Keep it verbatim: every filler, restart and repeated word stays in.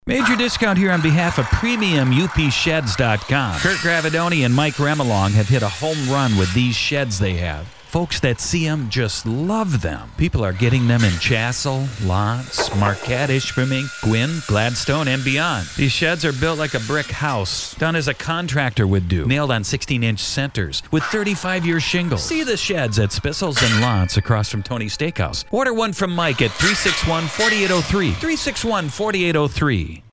Major discount here on behalf of Premium U P Sheds dot com. Kurt Gravidoni and Mike Remilong have hit a home run with these sheds they have. Folks that see them just love them. People are getting them in Chassel, Lotz, Marquette, Ishpeming, Gwynn, Gladstone, and beyond. These sheds are built like a brick house, done as a contractor would do, nailed on sixteen-inch centers with thirty-five year shingles. See the sheds at Spissels and Lotz across from Tony's Steakhouse. Order one from Mike at three six one, four eight zero three, three six one, four eight zero three.